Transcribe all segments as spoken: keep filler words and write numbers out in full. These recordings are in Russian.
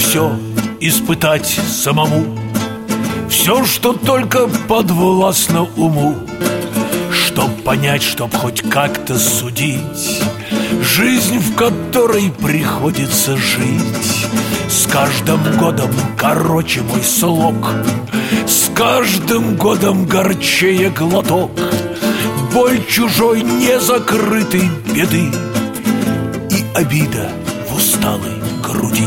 все испытать самому, все, что только подвластно уму, чтоб понять, чтоб хоть как-то судить жизнь, в которой приходится жить. С каждым годом короче мой слог, с каждым годом горчее глоток, боль чужой незакрытой беды и обида в усталой груди.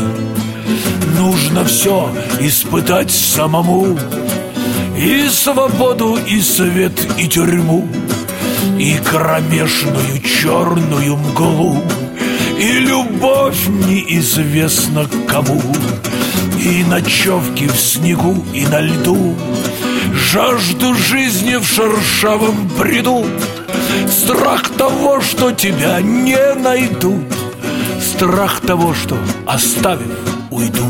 Нужно все испытать самому, и свободу, и свет, и тюрьму, и кромешную черную мглу, и любовь неизвестно кому, и ночевки в снегу и на льду, жажду жизни в шершавом бреду, страх того, что тебя не найдут, страх того, что, оставив, уйдут.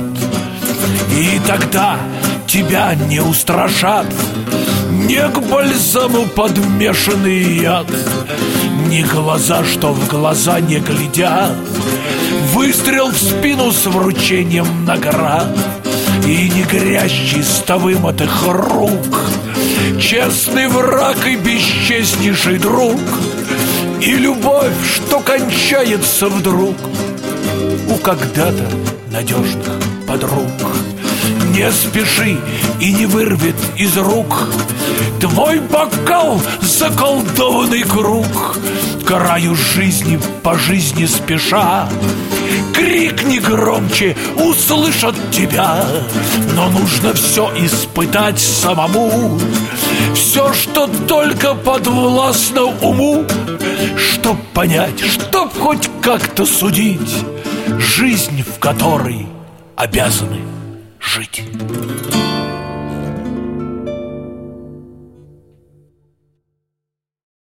И тогда тебя не устрашат ни к бальзаму подмешанный яд, ни глаза, что в глаза не глядят, выстрел в спину с вручением наград, и не грязь чисто вымытых рук, честный враг и бесчестнейший друг, и любовь, что кончается вдруг у когда-то надежных подруг. Не спеши и не вырвет из рук твой бокал заколдованный круг. К краю жизни по жизни спеша, крикни громче, услышат тебя. Но нужно все испытать самому, все, что только подвластно уму, чтоб понять, чтоб хоть как-то судить жизнь, в которой обязаны жить.